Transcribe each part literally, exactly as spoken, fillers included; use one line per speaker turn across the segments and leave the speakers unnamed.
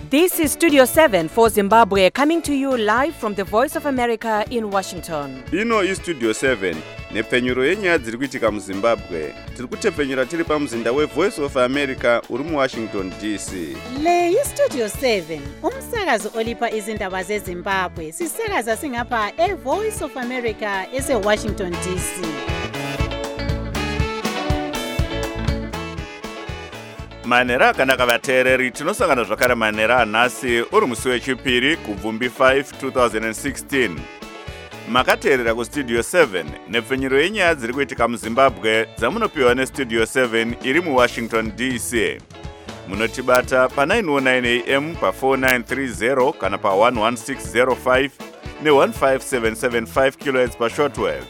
This is Studio seven for Zimbabwe, coming to you live from the Voice of America in Washington.
Ino is Studio seven, nepfenyuro yenyaya dziri kuitika muZimbabwe. Tiri kutepfenyura tiri pamuzinda weVoice of America uri muWashington D C.
Le iStudio seven, umsakazo olipa izindaba zeZimbabwe. Sisakaza singapha eVoice of America eseWashington D C.
Manera akanaka vateereri, tinosangana zvakare manera anhasi uri musi wechipiri kubvumbi five twenty sixteen. Makateerera kuStudio seven nepfenyuro yenyaya dziri kuitika muZimbabwe dzamunopiwa neStudio seven iri muWashington D C. Munotibata pa nine oh nine A M pa four nine three zero kana pa one one six zero five ne one five seven seven five kilohertz pa shortwave.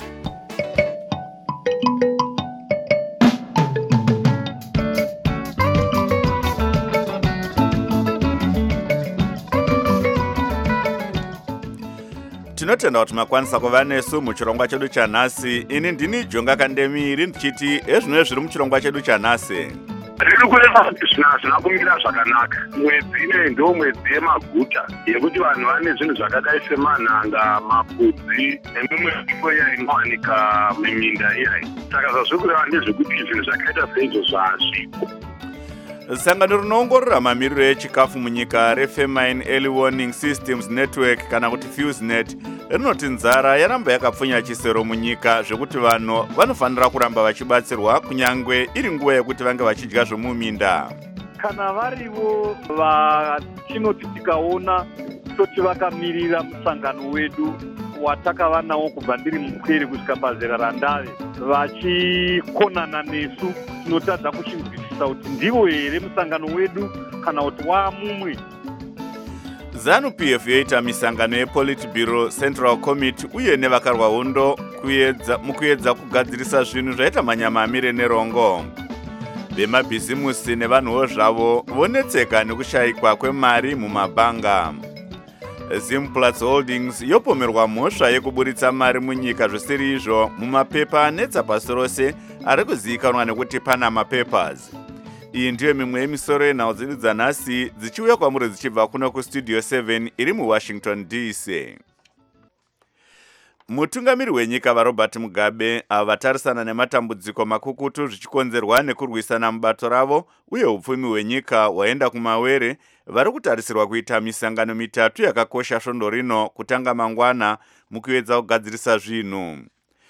Tinotenda kuti makwanisa kuva nesu muchirongwa chedu chanhasi. Ini ndini Jonga Kandemiri ndichiti ezvino zviri muchirongwa chedu chanhasi.
Riri kureva kuti zvinhu hazvina kumira zvakanaka. Mwedzi ine ndo mwedzi yemaguta yekuti vanhu vane zvinhu zvakadai semanhanga, mapudzi nemimwe mipo inowanika muminda iyayi. Saka zvazviri kureva ndezvekuti zvinhu zvakaita seizvozvo hazvipo.
Sangano rinoongorora mamiriro echikafu munyika reFamine Early Warning Systems Network kana kuti FuseNet rinoti nzara yaramba yakapfunya chisero munyika zvekuti vanhu vanofanira kuramba vachibatsirwa kunyangwe iri nguva yekuti vange vachidya zvomuminda.
Kana varivo vatinoti tikaona toti vakamirira musangano wedu watakava nawo kubva ndiri mukwiri kusvika pazera randave vachikonana nesu, tinotadza kuchinzwisisa kuti ndivo here musangano wedu kana kuti wamumwe.
ZANU-P F yoita misangano yePolitburo Central Committee uye nevakarwa hondo mukuedza kugadzirisa zvinhu zvaita manyama amire nerongo. Vemabhizimusi nevanhuwo zvavo vonetseka nekushayikwa kwemari mumabhanga. Zimplats Holdings yopomerwa mhosva yekuburitsa mari munyika zvisiri izvo mumapepa anetsa pasi rose ari kuzivikanwa nekuti Panama Papers. Iyi ndiyo mimwe yemisoro yenhau dzedu dzanhasi dzichiuya kwamuri dzichibva kuno kuStudio seven iri muWashington D C. Mutungamiri wenyika vaRobert Mugabe ava vatarisana nematambudziko makukutu zvichikonzerwa nekurwisana mubato ravo uye upfumi hwenyika hwaenda kumawere vari kutarisirwa kuita misangano mitatu yakakosha svondo rino kutanga mangwana mukuedza kugadzirisa zvinhu.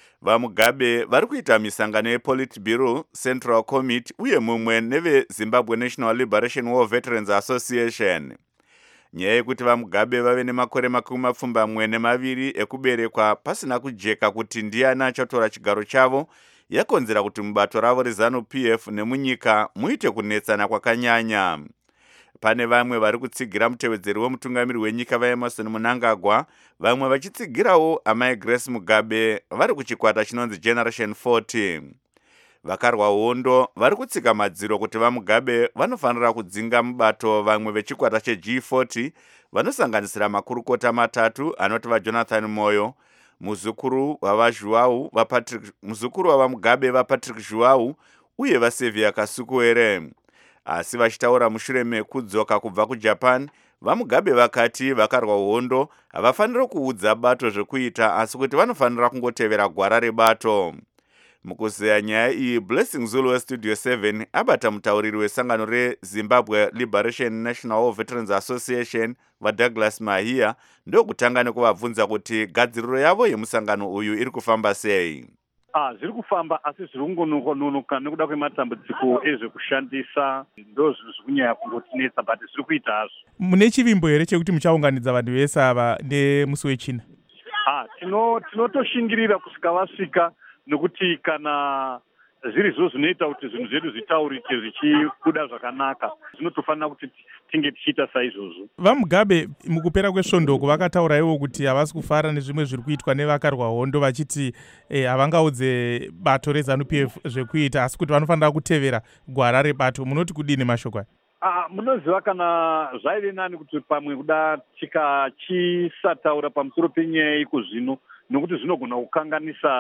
VaMugabe vari kuita misangano yePolitburo Central Committee uye mumwe neveZimbabwe National Liberation War Veterans Association. Nyaya yekuti vaMugabe vave nemakore makumi mapfumbamwe nemaviri ekuberekwa pasina kujeka kuti ndiani achatora chigaro chavo yakonzera kuti mubato ravo reZANU-P F nemunyika muite kunetsana kwakanyanya. Pane vamwe vari kutsigira mutevedzeri wemutungamiri wenyika vaEmerson Mnangagwa, vamwe vachitsigirawo amai Grace Mugabe vari kuchikwata chinonzi Generation forty. Vakarwa hondo vari kutsika madziro kuti vaMugabe vanofanira kudzinga mubato vamwe vechikwata cheG forty vanosanganisira makurukota matatu anoti vaJonathan Moyo, muzukuru wavaJuau vaPatrick, muzukuru wavaMugabe vaPatrick Juau uye vaSevia Kasukuwere. Asi vachitaura mushure mekudzoka kubva kuJapan, vaMugabe vakati vakarwa hondo havafaniri kuudza bato zvekuita asi kuti vanofanira kungotevera gwara rebato. Mukuzeya nyaya iyi, Blessing Zulu weStudio seven abata mutauriri wesangano reZimbabwe Liberation National War Veterans Association vaDouglas Mahia ndokutanga nekuvabvunza kuti gadziriro yavo yemusangano uyu iri kufamba sei.
Ah, zviri kufamba asi zviri kungononoka nekuda kwematambudziko ezvekushandisa ndo zvinhu zviri kunyanya kungotinetsa but zviri kuita hazvo.
Mune chivimbo here chekuti muchaunganidza vanhu vese ava nemusi wechina?
Ah, tino tinotoshingirira kusvika vasvika nekuti kana zviri zvo zvinoita kuti zvinhu zvedu zvitaurike zvichibuda zvakanaka zvinotofanira kuti tinge tichiita saizvozvo.
VaMugabe mukupera kwesvondoko vakatauraiwo kuti havasi kufara nezvimwe zviri kuitwa nevakarwa hondo vachiti eh, havangaudze bato reZANU-P F zvekuita asi kuti vanofanira kutevera gwara rebato. Munoti kudini mashoko aya?
Ah, munoziva kana zvaive nani kuti pamwe kuda tikachisataura pamusoro penyaya iko zvino nokuti zvinogona kukanganisa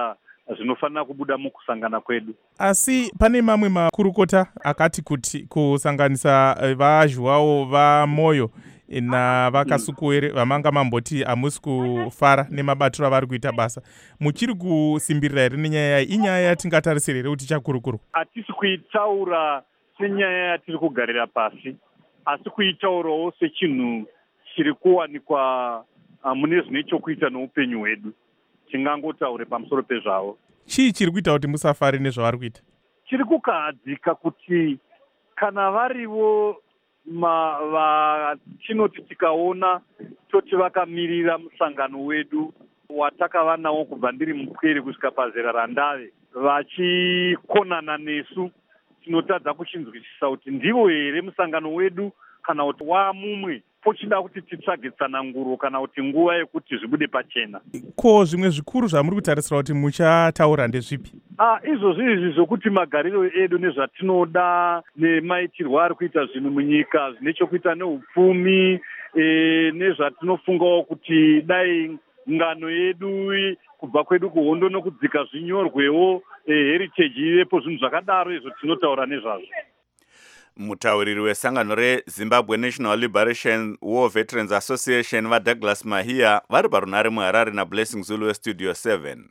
zvinofanira kubuda mukusangana kwedu.
Asi pane mamwe makurukota akati kuti kusanganisa vazhwawo vamoyo navakasukuwere vamanga mamboti hamusi kufara nemabatiro avari kuita basa, muchiri kusimbirira here nenyaya iyi? Inyaya yatingatarisire here kuti chakurukuru?
Hatisi kuitaura senyaya yatiri kugarira pasi, asi kuitaurawo sechinhu chiri kuwanikwa mune zvine chokuita noupenyu hwedu. Tingangotaure pamusoro pezvavo.
Chii chiri kuita kuti musafari nezvavari kuita?
Chiri kukahadzika kuti kana varivo vatinoti tikaona toti vakamirira musangano wedu watakava nawo kubva ndiri mupwere kusvika pazera randave, vachikonana nesu, tinotadza kuchinzwisisa kuti ndivo here musangano wedu kana kuti wamumwe pochida kuti titsvage tsananguro kana kuti nguva yekuti zvibude pachena.
Ko zvimwe zvikuru zvamuri kutarisira kuti muchataura ndezvipi?
Ah, izvozvo izvi zvokuti magariro edu nezvatinoda nemaitirwo ari kuita zvinhu munyika zvine chokuita neupfumi, e, nezvatinofungawo kuti dai ngano yedu kubva kwedu kuhondo nokudzika zvinyorwewo, e, heritage ivepo, zvinhu zvakadaro izvo tinotaura nezvazvo.
Mutauriri wesangano reZimbabwe National Liberation War Veterans Association vaDouglas Mahia vari parunare muHarare naBlessing Zulu weStudio seven.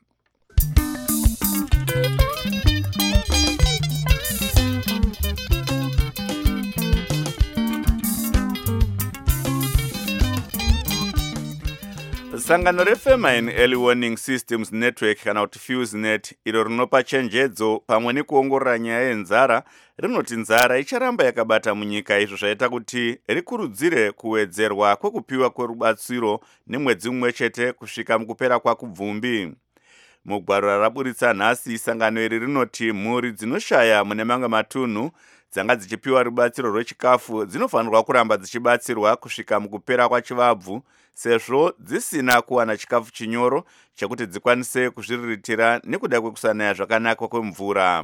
Sangano reFemine Early Warning Systems Network kana kuti FuseNet iro rinopa chenjedzo pamwe nekuongorora nyaya yenzara rinoti nzara icharamba yakabata munyika, izvo zvaita kuti rikurudzire kuwedzerwa kwekupiwa kwerubatsiro nemwedzi mumwe chete kusvika mukupera kwakubvumbi. Mugwaro raburitsa nhasi, sangano iri rinoti mhuri dzinoshaya mune mamwe matunhu dzanga dzichipiwa rubatsiro rwechikafu dzinofanirwa kuramba dzichibatsirwa kusvika mukupera kwachivabvu, sezvo dzisina kuwana chikafu chinyoro chekuti dzikwanise kuzviriritira nekuda kwekusanaya zvakanaka kwemvura.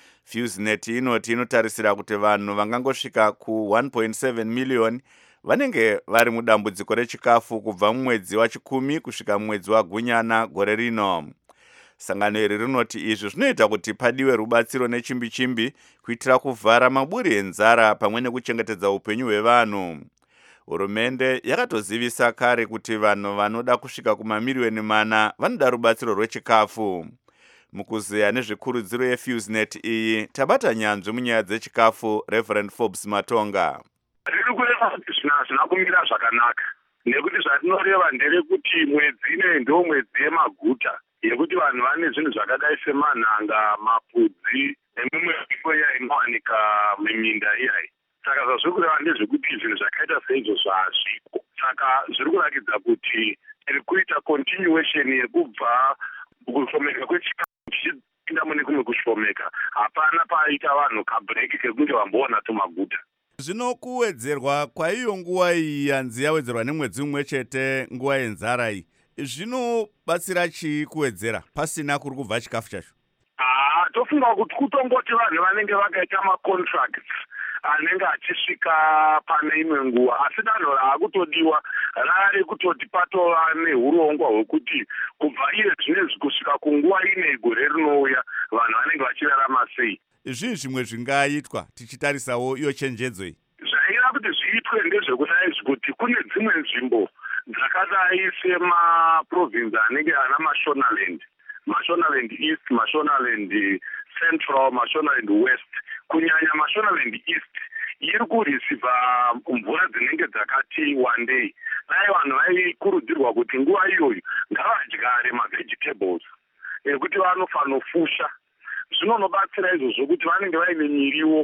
FuseNet inoti inotarisira kuti vanhu vangangosvika ku one point seven million vanenge vari mudambudziko rechikafu kubva mumwedzi wachikumi kusvika mumwedzi waGunyana gore rino. Sangano iri rinoti izvi zvinoita kuti padiwe rubatsiro nechimbi-chimbi kuitira kuvhara maburi enzara pamwe nekuchengetedza upenyu hwevanhu. Hurumende yakatozivisa kare kuti vanhu vanoda kusvika kumamiliyoni mana vanoda rubatsiro rwechikafu. Mukuzeya nezvikurudziro yeFuseNet iyi tabata nyanzvi munyaya dzechikafu Reverend Forbes Matonga.
Riri kureva kuti zvinhu hazvina kumira zvakanaka, nekuti zvatinoreva nderekuti mwedzi ine ndo mwedzi yemaguta yekuti vanhu vane zvinhu zvakadai semanhanga, mapudzi nemimwe mipo iya inowanika muminda iyayi. Saka zvazviri kureva ndezvekuti zvinhu zvakaita seizvozvo hazvipo. Saka zviri kurakidza kuti tiri kuita continuation yekubva kushomeka kwechikafu chichipinda mune kumwe kushomeka. Hapana paita vanhu kabreak kekunge vamboona tumaguta.
Zvino kuwedzerwa kwaiyo nguva iyi yanzi yawedzerwa nemwedzi mumwe chete nguva yenzara iyi, zvinobatsira chii kuwedzera pasina kuri kubva chikafu chacho?
Ah, tofunga kuti kutongoti vanhu vanenge vakaita macontracts anenge achisvika pane imwe nguva, asi danho raakutodiwa rari kutoti patova neurongwa hwekuti kubva iye zvinezvi kusvika kunguva ine gore rinouya vanhu vanenge vachirarama sei.
Zvii zvimwe zvingaitwa tichitarisawo iyo chenjedzo iyi?
Zvaira kuti zviitwe ndezvekudai kuti kune dzimwe nzvimbo dzakadai semaprovince anenge ana mashonaland, mashonaland east, mashonaland central, mashonaland west. Kunyanya mashonaland east iri kurisivha mvura dzinenge dzakati one day. Dai vanhu vaikurudzirwa kuti nguva iyoyo ngavadyare mavegetables ekuti vanofanofusha. Zvinonobatsira izvozvo kuti vanenge vaine miriwo.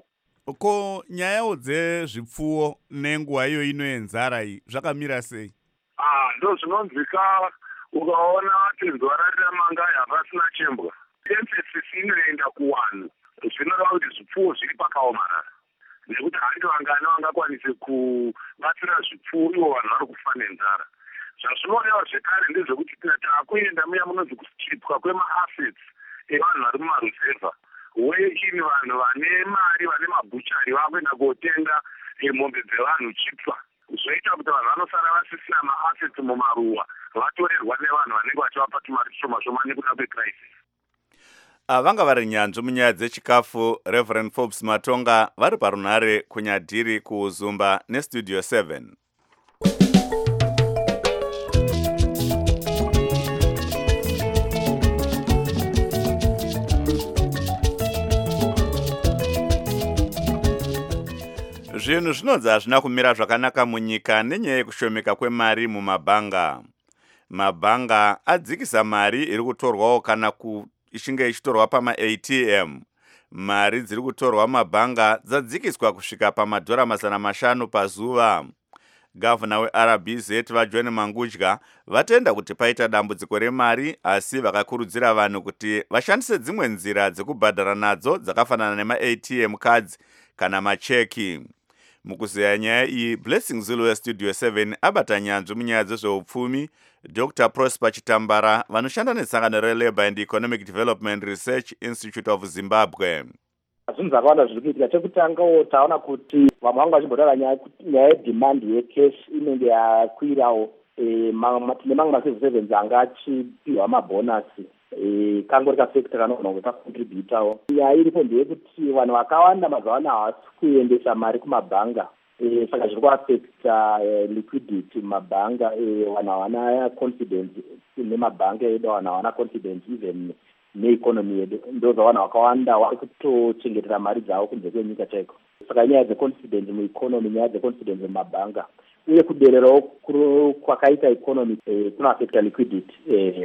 Ko nyayawo dzezvipfuwo nenguva iyo ino yenzara iyi zvakamira sei?
Ah, ndo zvinonzwika ukaona kuti zuva rariramangaya hapasina chembwa. Emphasis inoenda kuwanhu. Zvinoreva kuti zvipfuwo zviri pakaomarara, nekuti handi vangani vangakwanise kubatsira zvipfuwo ivo vanhu vari kufa nenzara. Zvazvinoreva zvekare ndezvekuti taakuenda muya munonzi kuchipwa kwema-assets evanhu vari mumaruzevha, wechini vanhu vane mari vane mabhuchari vakuenda kotenga mombe dzevanhu chipwa, zvoita kuti vanhu vanosara vasisina maassets mumaruwa vatorerwa nevanhu vanenge vachivapa tumari tushoma shoma nekuda kwecrisis.
vanga vari nyanzvi munyaya dzechikafu Reverend Forbes Matonga vari parunhare kunyadhiri kuuzumba nestudio seven. Zvinhu zvinonzi hazvina kumira zvakanaka munyika nenyaya yekushomeka kwemari mumabhanga. Mabhanga adzikisa mari iri kutorwawo kana ichinge ichitorwa pama-A T M. Mari dziri kutorwa mabhanga dzadzikiswa kusvika pamadhora mazana mashanu pazuva. Gavana weR B Z vaJohn Mangudya vatenda kuti paita dambudziko remari, asi vakakurudzira vanhu kuti vashandise dzimwe nzira dzekubhadhara nadzo dzakafanana nema-A T M cards kana macheki. Mukuzeya nyaya iyi, Blessing Zulu westudio seven abata nyanzvi munyaya dzezveupfumi Doctor Prosper Chitambara vanoshanda nesangano reLabour and Economic Development Research Institute of Zimbabwe.
Zvinhu zvakawanda zviri kuitika. Chekutanga taona kuti vamwe vanga vachimbotaura nyaya yedemand yecash inenge yakwirawo. Tine mamwe macivil servants anga achipiwa mabhonasi kangori kafekta kanogona kunge kakontributawo. Nyaya iripo ndeyekuti vanhu vakawanda mazuva ano havasi kuendesa mari kumabhanga, saka zviri kuafekta liquidity mumabhanga. Vanhu havana confidence nemabhanga edu, vanhu havana confidence even neeconomy yedu. Ndo zvavanhu vakawanda vari kutochengetera mari dzavo kunze kwenyika chaiko. Saka nyaya dzeconfidence mueconomy, nyaya dzeconfidence mumabhanga uye kudererawo kwakaita economy kunoafekta liquidity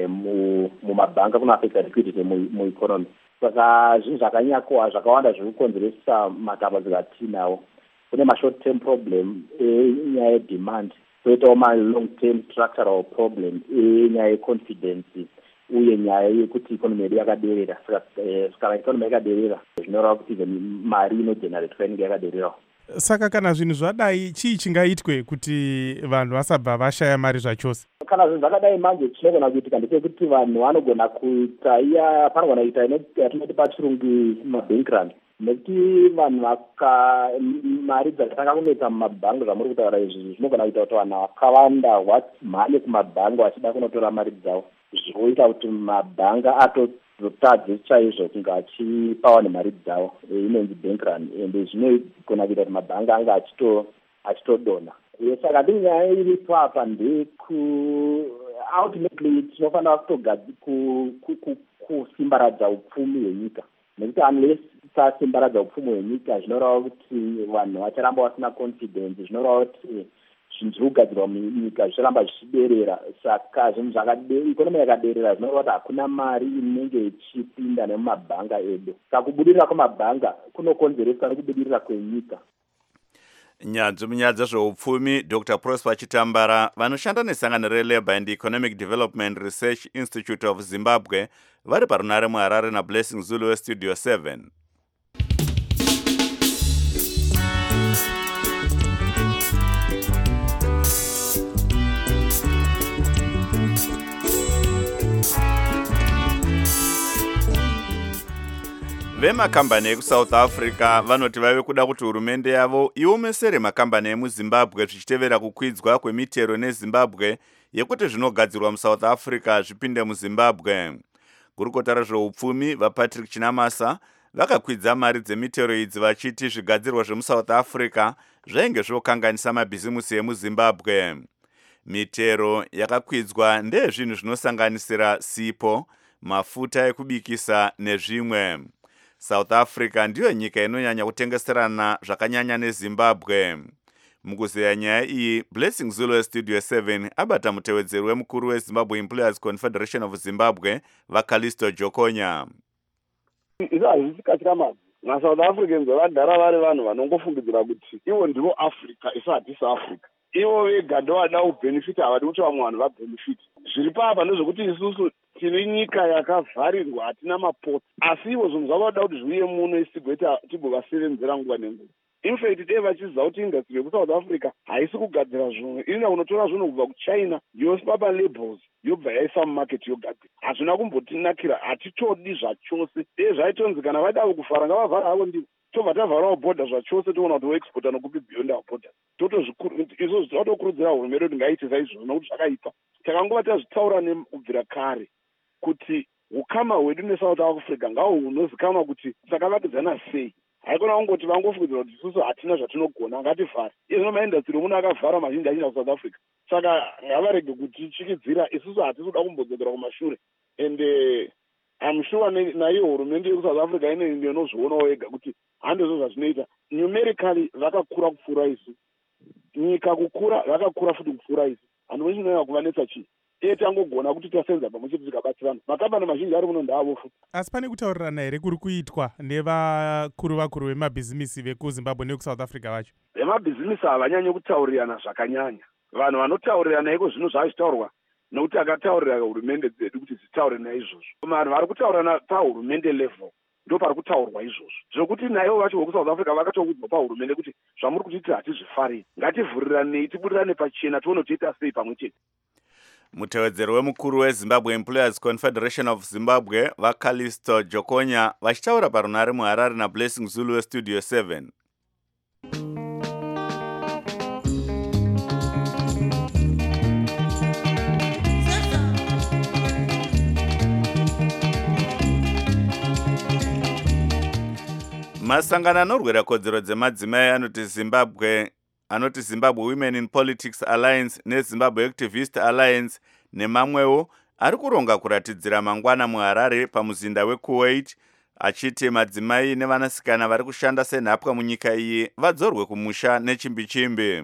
mumabhanga, kunoafekta liquidity mueconomy. Saka zvinhu zvakanyakowa zvakawanda zviri kukonzeresa matambudziko atinawo. Kune ma-short term problem enyaya yedemand, kwoitawo ma-long term structural problem enyaya yeconfidence uye nyaya yekuti ikonomi yedu yakaderera. Saka kana ikonomi yakaderera zvinoreva kuti mari inogeneratwa inenge yakadererawo.
Saka kana zvinhu zvadai, chii chingaitwe kuti vanhu vasabva vashaya mari zvachose?
Kana zvinhu zvakadai manje chinogona kuitika ndechekuti vanhu vanogona kuita iya panogona kuita yatinoti pachirungu mabank run. Nekuti vanhu vaka mari dzakatanga kunetsa mumabhanga zvamuri kutaura izvi zvinogona kuita kuti vanhu vakawanda vamhanye kumabhanga vachida kunotora mari dzavo, zvoita kuti mabhanga atotadze chaizvo kunge achipawa nemari dzavo, inonzi bank run, ende zvinogona kuita kuti mabhanga anga achitodona. Saka ndi nyaya iripo apa ndeku ultimately tinofanira kusimbaradza upfumi hwenyika, nekuti unless tasimbaradza upfumi hwenyika zvinoreva kuti vanhu vacharamba vasina confidence, zvinoreva kuti zvinhu zviri kugadzirwa munyika zvicharamba zvichiderera. Saka zvinhu zvakadei, ikonomi yakaderera zvinoreva kuti hakuna mari inenge ichipinda nemumabhanga edu. Saka kubudirira kwemabhanga kunokonzeresa nekubudirira kwenyika.
Nyanzvi munyaya dzezveupfumi Doctor Prosper Chitambara vanoshanda nesangano reLabour and Economic Development Research Institute of Zimbabwe vari parunhare muHarare naBlessing Zulu westudio seven. Vemakambani ekuSouth Africa vanoti vave kuda kuti hurumende yavo iomesere makambani emuZimbabwe zvichitevera kukwidzwa kwemitero neZimbabwe yekuti zvinogadzirwa muSouth Africa zvipinde muZimbabwe. Gurukota rezveupfumi vaPatrick Chinamasa vakakwidza mari dzemitero idzi vachiti zvigadzirwa zvemuSouth Africa zvainge zvokanganisa mabhizimusi emuZimbabwe. Mitero yakakwidzwa ndezvinhu zvinosanganisira sipo, mafuta ekubikisa nezvimwe. South Africa ndiyo nyika inonyanya kutengeserana zvakanyanya neZimbabwe. Mukuzeya nyaya iyi, Blessing Zulu westudio seven abata mutevedzeri wemukuru weZimbabwe Employers Confederation of Zimbabwe vaKalisto Jokonya.
Izvo hazvisikachira mazvi. MaSouth Africans vadhara vari vanhu vanongofungidzira kuti ivo ndivo Africa, isu hatisi Africa. Ivo vega ndovada kubenefita, havadi kuti vamwe vanhu vabenefite. Zviri papa ndezvekuti isusu tiri nyika yakavharirwa, hatina mapoti, asi ivo zvinhu zvavada kuti zviuye muno isigweta tigovasevenzera nguva nenguva. In fact, dei vachiziva kuti industry yekusouth Africa haisi kugadzira zvinhu, ina kunotora zvinhu kubva kuChina yosipa palabels yobva yaisa mumarket yogadzira. Hazvina kumbotinakira, hatitodi zvachose. Dei zvaitonzi kana vaida kufara ngavavhara havo ndivo. Tobva tavharawo bhodha zvachose toona kuti voexporta nokupi beyond our borders. Izvo zvinotokurudzira hurumende kuti ngaiite saizvozvo nokuti zvakaipa. Takangova tazvitaura nekubvira kare kuti ukama hwedu nesouth africa ngaho hunozikanwa kuti takavakidzana sei. Haikona kungoti vangofungidzira kuti isusu hatina zvatinogona ngativhare. Izvo maindastry munhu akavhara mazhinji achina kusouth africa. Saka ngavarege kutichikidzira, isusu hatisi kuda kumbodzokera kumashure. And uh, I'm sure naiyo hurumende yekusouth africa ine inozvionawo yega kuti handizvo zvazvinoita. Numerically vakakura kupfuura isu. Nyika kukura vakakura futi kupfuura isu. Vanhu vechinonyanya kuvanetsa chii? Iye tangogona kuti tasenza pamwe chete tikabatsirana. Makambani mazhinji ari muno ndaavo futi.
Asi pane kutaurirana here kuri kuitwa nevakuru vakuru vemabhizimisi vekuzimbabwe nekusouth africa vacho?
Vemabhizimisi havanyanyi kutaurirana zvakanyanya. Vanhu vanotaurirana iko zvinhu zvazvitaurwa nokuti akataurira hurumende dzedu kuti dzitaure naizvozvo. Vanhu vari kutaurirana pahurumende level ndo pari kutaurwa izvozvo. Zvokuti naivo vacho vekusouth africa vakatoudzwa pahurumende kuti zvamuri kuti hatizvifariri. Ngativhuriranei tibudirane pachena tione kuti toita sei pamwe chete.
Mutevedzeri wemukuru weZimbabwe Employers Confederation of Zimbabwe vaKalisto Jokonya vachitaura parunare muHarare naBlessing Zulu weStudio seven. Masangano anorwira kodzero dzemadzimai anoti Zimbabwe anoti Zimbabwe Women in Politics Alliance neZimbabwe Activist Alliance nemamwewo ari kuronga kuratidzira mangwana muHarare pamuzinda weKuwait achiti madzimai nevanasikana vari kushanda senhapwa munyika iyi vadzorwe kumusha nechimbi-chimbi.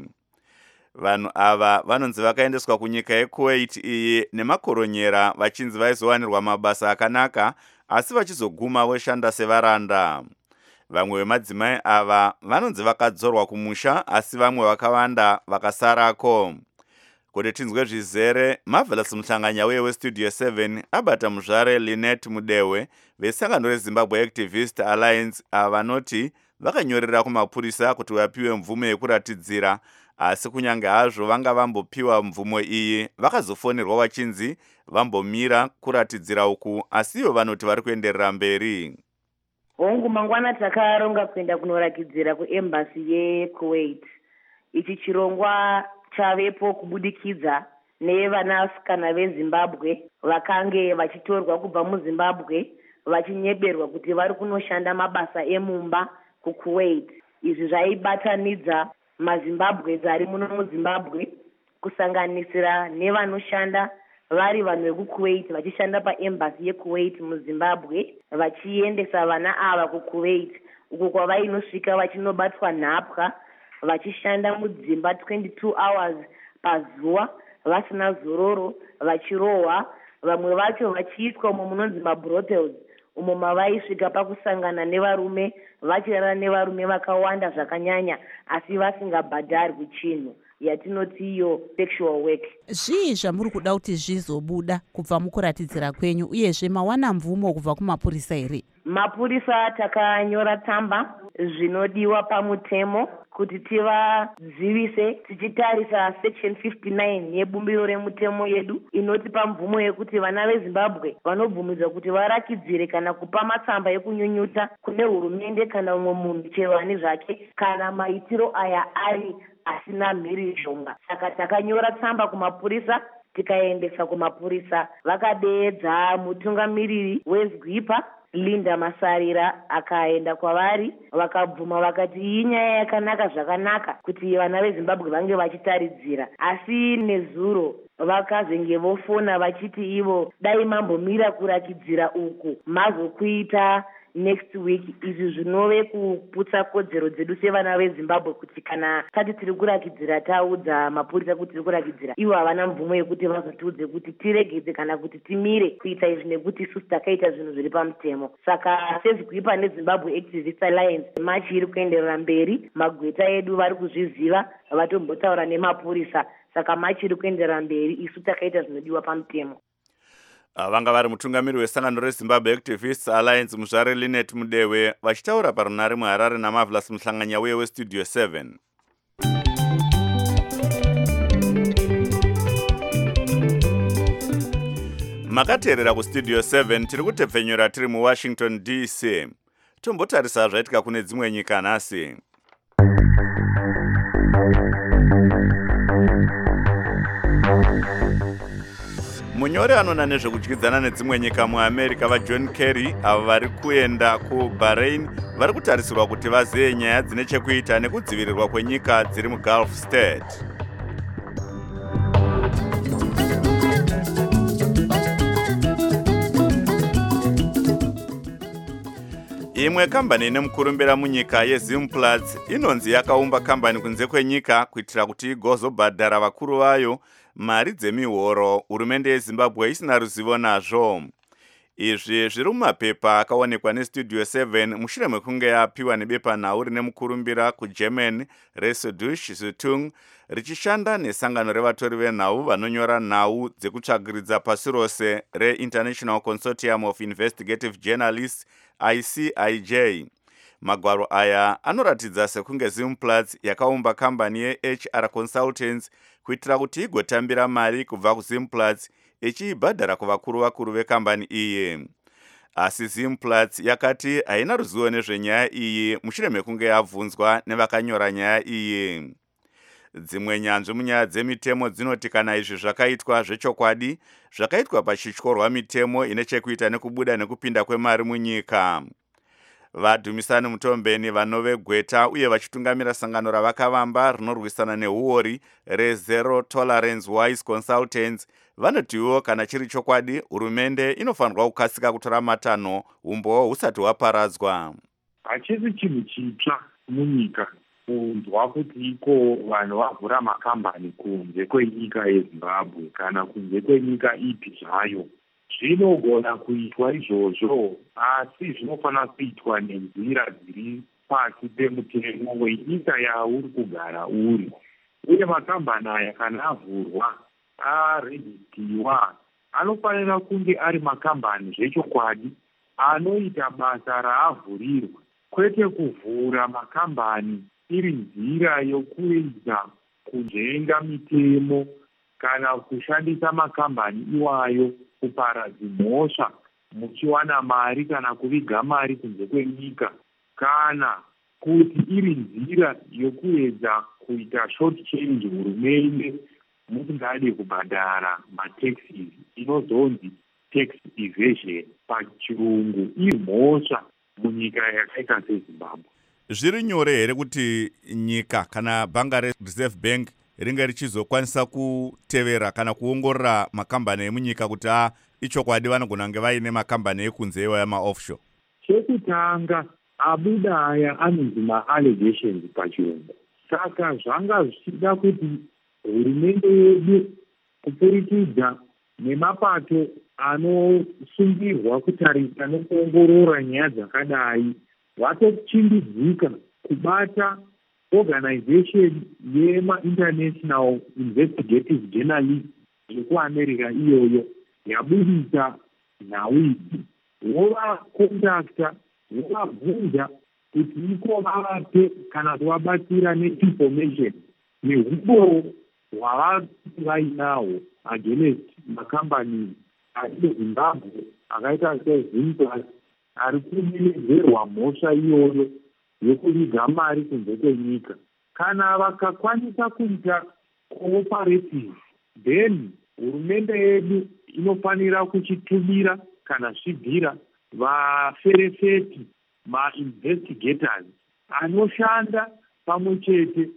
Vanhu ava vanonzi vakaendeswa kunyika yeKuwait iyi nemakoronyera vachinzi vaizowanirwa mabasa akanaka asi vachizoguma voshanda sevaranda. Vamwe vemadzimai ava vanonzi vakadzorwa kumusha asi vamwe vakawanda vakasarako. Kuti tinzwe zvizere, Marvelous Muhlanganya uye weStudio seven abata muzvare Linet Mudewe vesangano reZimbabwe Activist Alliance avanoti vakanyorera kumapurisa kuti vapiwe mvumo yekuratidzira, asi kunyange hazvo vanga vambopiwa mvumo iyi vakazofonerwa vachinzi vambomira kuratidzira uku, asi ivo vanoti vari kuenderera mberi.
Hongu mangwana takaronga kuenda kunorakidzira kuembassy yeKuwait. Ichi chirongwa chavepo kubudikidza nevanasikana veZimbabwe vakange vachitorwa kubva muZimbabwe vachinyeberwa kuti vari kunoshanda mabasa emumba kuKuwait. Izvi zvaibatanidza maZimbabwe ari muno muZimbabwe kusanganisira nevanoshanda vari vanhu vekuKuwait vachishanda paembassy yeKuwait muZimbabwe vachiendesa vana ava kuKuwait uko kwavainosvika vachinobatwa nhapwa vachishanda mudzimba twenty-two hours pazuva vasina zororo vachirohwa, vamwe vacho vachiiswa umo munonzi mabrothels umo mavaisvika pakusangana nevarume vachirara nevarume vakawanda zvakanyanya asi vasingabhadharwi chinhu yatinoti iyo sexual work.
Zvii zvamuri kuda kuti zvizobuda kubva mukuratidzira kwenyu uyezve mawana mvumo kubva kumapurisa here?
Mapurisa takanyora tsamba zvinodiwa pamutemo kuti tivadzivise tichitarisa section fifty-nine yebumbiro remutemo yedu inotipa mvumo yekuti vana veZimbabwe vanobvumidzwa kuti varakidzire kana kupa matsamba ekunyunyuta kune hurumende kana umwe munhu chero ani zvake kana maitiro aya ari asina mhirizhonga. Saka takanyora tsamba kumapurisa tikaendesa kumapurisa, vakadeedza mutungamiriri weZgwipa Linda Masarira akaenda kwavari vakabvuma vakati iyi nyaya yakanaka zvakanaka kuti vana veZimbabwe vange vachitaridzira, asi nezuro vakazenge vofona vachiti ivo dai mambomira kurakidzira uku mazokuita next week. Izvi zvinove kuputsa kodzero dzedu sevana veZimbabwe kuti kana tati tiri kurakidzira taudza mapurisa kuti tiri kurakidzira, ivo havana mvumo yekuti vazotiudze kuti tiregedze kana kuti timire kuita izvi nekuti isusu takaita zvinhu zviri pamutemo. Saka seZgwipa neZimbabwe Activist Alliance machi iri kuenderera mberi, magweta edu vari kuzviziva vatombotaura nemapurisa, saka machi iri kuenderera mberi, isu takaita zvinodiwa pamutemo.
Vanga vari mutungamiri wesangano reZimbabwe Activists Alliance muzvare Linet Mudewe vachitaura parunare muHarare naMarvelous Muhlanganya uye weStudio seven. Makateerera kuStudio seven tiri kutepfenyura tiri muWashington D C. Tombotarisa zvaitika kune dzimwe nyika nhasi. munyori anoona nezvekudyidzana nedzimwe nyika muamerica vajohn kerry avo vari kuenda kubahrain vari kutarisirwa kuti vazive nyaya dzine chekuita nekudzivirirwa kwenyika dziri mugulf state. Imwe kambani ine mukurumbira munyika yeZimplats inonzi yakaumba kambani kunze kwenyika kuitira kuti igozobhadhara vakuru vayo mari dzemihoro hurumende yeZimbabwe isina ruzivo nazvo. Izvi zviri mumapepa akaonekwa nestudio seven mushure mekunge yapiwa nebepanhau rine mukurumbira kuGerman reSuedosh Zeitung richishanda nesangano revatori venhau vanonyora nhau dzekutsvagiridza pasi rose reInternational Consortium of Investigative Journalists I C I J. Magwaro aya anoratidza sekunge Zimplats yakaumba kambani yeH R Consultants kuitira kuti igotambira mari kubva kuZimplats ichiibhadhara kuvakuru vakuru vekambani iyi. Asi Zimplats yakati haina ruzivo nezvenyaya iyi mushure mekunge yabvunzwa nevakanyora nyaya iyi. Dzimwe nyanzvi munyaya dzemitemo dzinoti kana izvi zvakaitwa zvechokwadi zvakaitwa pachityorwa mitemo ine chekuita nekubuda nekupinda kwemari munyika. Vadhumisani Mutombeni vanove Gweta uye vachitungamira sangano ravakavamba rinorwisana nehuori reZero Tolerance Wise Consultants vanotiwo kana chiri chokwadi hurumende inofanirwa kukasika kutora matanho umbowo husati hwaparadzwa.
Hachisi chinhu chitsva munyika kunzwa kuti iko vanhu vavhura makambani kunze kwenyika yeZimbabwe kana kunze kwenyika ipi zvayo. Zvinogona kuitwa izvozvo, asi zvinofanira kuitwa nenzira dziri pasi pemutemo wenyika yauri kugara uri. Uye makambani aya kana avhurwa arejistiwa anofanira kunge ari makambani zvechokwadi anoita basa raavhurirwa, kwete kuvhura makambani iri nzira yokuedza kujenga mitemo kana kushandisa makambani iwayo kuparadza mhosva muchiwana mari kana kuviga mari kunze kwenyika, kana kuti iri nzira yokuedza kuita short change hurumende musingade kubhadhara mataxes inozonzi tax evasion pachirungu, iri mhosva munyika yakaita seZimbabwe.
Zviri nyore here kuti nyika kana bhanga reReserve Bank ringe richizokwanisa kutevera kana kuongorora makambani emunyika kuti a ichokwadi vanogona kunge vaine makambani ekunze iwaya maoffshore?
Chekutanga abuda aya anonzi ma-allegations pachirungu. Saka zvanga zvichida kuti hurumende yedu kupurikidza nemapato anosungirwa kutarisa nekuongorora nyaya dzakadai vatochimbidzika kubata organization yema-International Investigative Journalists yekuAmerica iyoyo yabudisa nhau idzi, vovakontakta vovabvunza kuti iko vavape kana kuvabatsira neinformation nehubo hwavati vainawo against makambani ari muZimbabwe akaita seZimplats ari kuminezerwa mhosva iyoyo yokuviga mari kunze kwenyika. Kana vakakwanisa kuita cooperative, then hurumende yedu inofanira kuchitumira kana svibhira vaferefeti ma-investigators anoshanda pamwe chete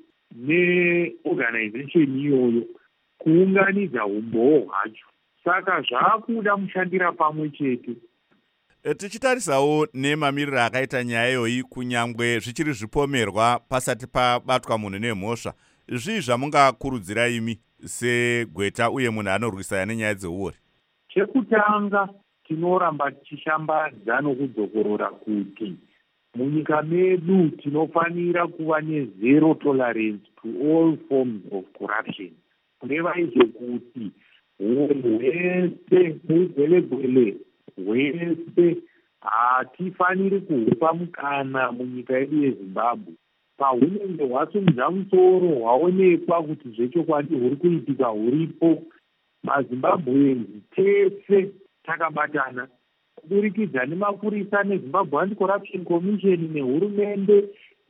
neorganization iyoyo kuunganidza umbowo hwacho. Saka zvaakuda mushandira pamwe chete.
Tichitarisawo nemamiriro akaita nyaya iyoyi kunyangwe zvichiri zvipomerwa pasati pabatwa munhu nemhosva, zvii zvamungakurudzira imi seGweta uye munhu anorwisana nenyaya dzeuori?
Chekutanga tinoramba tichishambadza nokudzokorora kuti munyika medu tinofanira kuva nezero tolerance to all forms of corruption. Kureva izvo kuti uori hwese mugwele-gwele hwese hatifaniri kuhupa mukana munyika yedu yeZimbabwe. Pahunenge hwasimudza musoro hwaonekwa kuti zvechokwadi huri kuitika huripo, maZimbabwenzi tese takabatana kuburikidza nemapurisa neZimbabwe Anti-Corruption Commission nehurumende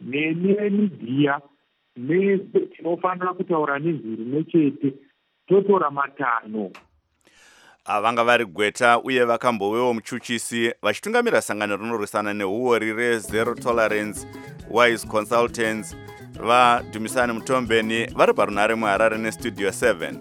nemidhiya mese tinofanira kutaura nenzwi rimwe chete totora matanho.
vanga vari Gweta uye vakambovewo muchuchisi vachitungamira sangano rinorwisana neuori rezero tolerance wise consultants vaDhumisani Mutombeni vari parunhare muHarare nestudio seven.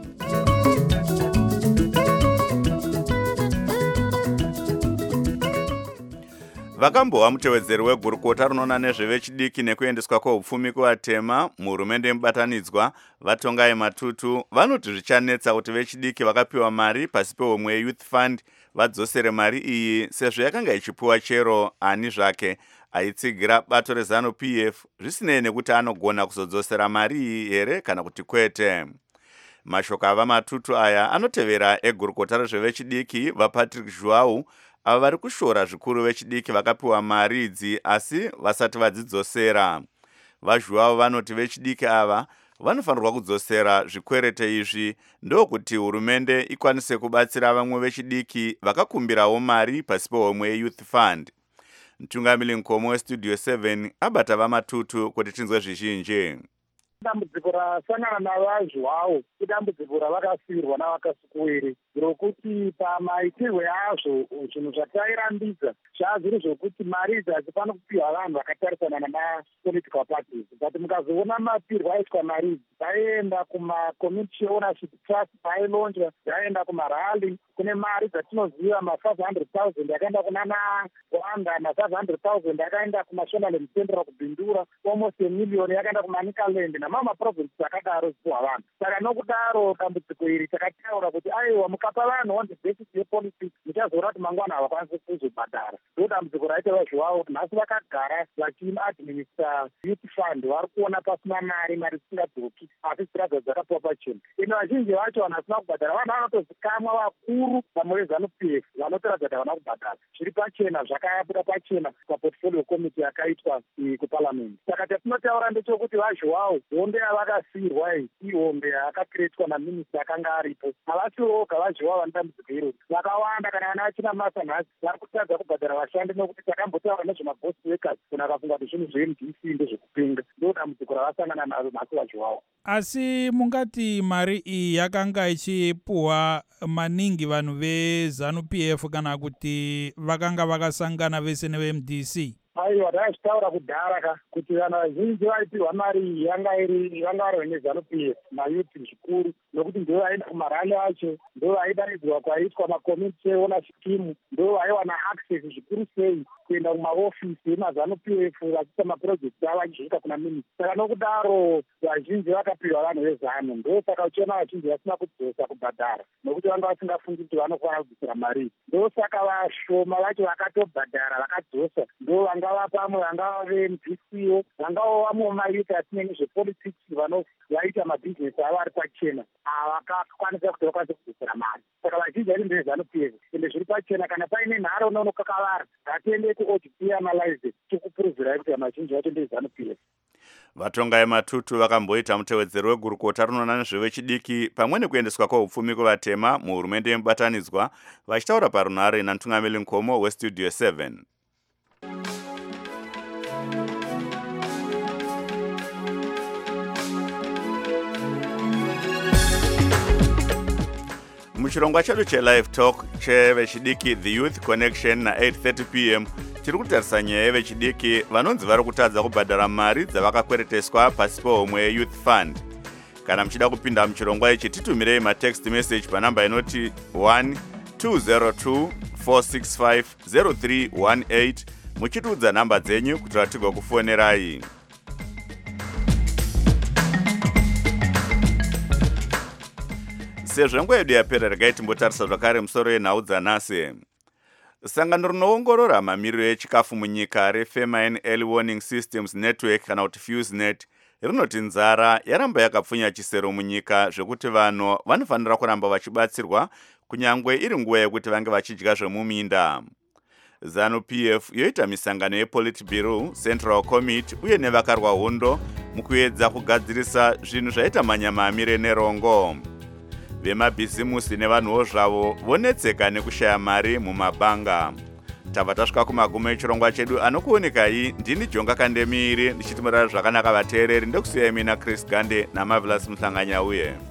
Vakambova mutevedzeri wegurukota rinoona nezvevechidiki nekuendeswa kweupfumi kuvatema muhurumende yemubatanidzwa vaTongai Matutu vanoti zvichanetsa kuti vechidiki vakapiwa mari pasi pehomwe yeYouth Fund vadzosere mari iyi sezvo yakanga ichipiwa chero ani zvake aitsigira bato reZanu P F zvisinei nekuti anogona kuzodzosera mari iyi here kana kuti kwete. Mashoko ava Matutu aya anotevera egurukota rezvevechidiki vaPatrick Joao ava vari kushora zvikuru vechidiki vakapiwa mari idzi asi vasati vadzidzosera. VaJoao vanoti vechidiki ava vanofanirwa kudzosera zvikwerete izvi ndokuti hurumende ikwanise kubatsira vamwe vechidiki vakakumbirawo mari pasi pehomwe yeYouth Fund. Mtungamiri Nkomo westudio seven abata vaMatutu kuti tinzwe zvizhinji.
Dambudziko rasangana navaJoao idambudziko ravakasirwa navakasikuwiri rokuti pamaitirwe azvo zvinhu zvatairambidza zvazviri zvokuti mari idzi hadzifana kupiwa vanhu vakatarisana namapolitical parties, but mukazoona mapirwo aitwa mari idzi dzaienda kumacommunity ownership trust vailonjwa, dzaienda kumarali. Kune mari dzatinoziva ma-five hundred thousand yakaenda kunana Rwanda, ma-five hundred thousand yakaenda kumashonaland central kubhindura, almost a million yakaenda kumanikaland namama maprovinsi akadaro zipuwa vanhu. Saka nokudaro dambudziko iri takataura kuti aiwa mukapa vanhu on the basis yepolitics muchazoona kuti mangwana havakwanisi kuzobhadhara. Ndo dambudziko raita vaJoao kuti nhasi vakagara vachiadminister Youth Fund vari kuona pasina mari, mari dzisingadzoki asi dziradzo dzakapiwa pachena. Ino vazhinji vacho vanhu vasina kubhadhara vanhu vanotozikamwa vakuru vamwe veZanu P F vanotoratidza kuti havana kubhadhara. Zviri pachena zvakabuda pachena paportfolio committee yakaitwa kuparliament. Saka tatinotaura ndechekuti vaJoao hombe yavakasirwa iyi ihombe yakakiretwa naminista akanga aripo. Havasiwo voga vaJoao vane dambudziko iroro. Vakawanda kana vana vachina masa nhasi vari kutadza kubhadhara vashandi nokuti takambotaura nezvemabosi workers kuna akafunga kuti zvinhu zveM D C ndezvekupenga. Ndo dambudziko ravasangana naro nhasi vaJoao.
Asi mungati mari iyi yakanga ichipuwa maningi vanhu veZanu P F kana kuti vakanga vakasangana vese neveM D C?
Aiwa, taizvitaura kudhara ka kuti vanhu vazhinji vaipirwa mari iyi yanga iri yanga vari veZanu P F mayouth zvikuru nokuti ndo vaienda kumarali acho, ndo vaidanidzwa kwaitwa macommunity ownership scheme, ndo vaiwana access zvikuru sei kuenda kumaofisi emaZanu P F vachiita maprojekti avo vachisvika kuna minista. Saka nokudaro vazhinji vakapiwa vanhu veZanu, ndo saka uchiona vazhinji vasina kudzosa kubhadhara nokuti vanga vasingafungi kuti vanofanira kudzosera mari. Ndo saka vashoma vacho vakatobhadhara vakadzosa, ndo vanga vapamwe vangava veM D C, vangava vamwe mayouth asinei nezvepolitics vaita mabhizinesi avo ari pachena havakakwanisa kuti vakwanise kudzosera mari. Saka vazhinji vari ndeveZanu P F ende zviri pachena. Kana paine nharo nonokakavara ngatiende kuO G P analyze tikupuruvhirai kuti vazhinji vacho ndeveZanu P F.
VaTongai Matutu vakamboita mutevedzeri wegurukota rinoona nezvevechidiki pamwe nekuendeswa kweupfumi kuvatema muhurumende yemubatanidzwa vachitaura parunhare naMtungamiri Nkomo westudio seven. Muchirongwa chedu cheLive Talk chevechidiki The Youth Connection na eight thirty p m tiri kutarisa nyaya yevechidiki vanonzi vari kutadza kubhadhara mari dzavakakwereteswa pasi pehomwe yeYouth Fund. Kana muchida kupinda muchirongwa ichi titumirei matext message panamba inoti one two zero two four six five zero three one eight muchitiudza nhamba dzenyu kuti tigokufonerai. Sezvo nguva yedu yapera regai timbotarisa zvakare musoro yenhau dzanhasi. Sangano rinoongorora mamiriro echikafu munyika reFamine Early Warning Systems Network kana kuti FuseNet rinoti nzara yaramba yakapfunya chisero munyika zvekuti vanhu vanofanira kuramba vachibatsirwa kunyangwe iri nguva yekuti vange vachidya zvemuminda. ZANU P F yoita misangano yePolitburo, Central Committee uye nevakarwa hondo mukuedza kugadzirisa zvinhu zvaita manyama amire nerongo. Vemabhizimusi nevanhuwo zvavo vonetseka nekushaya mari mumabanga. Tabva tasvika kumagumo echirongwa chedu anokuonekai ndini Jonga Kandemiri ndichitimurara zvakanaka vateereri ndokusiyai mina Chris Gande naMarvelous Muhlanganyauye.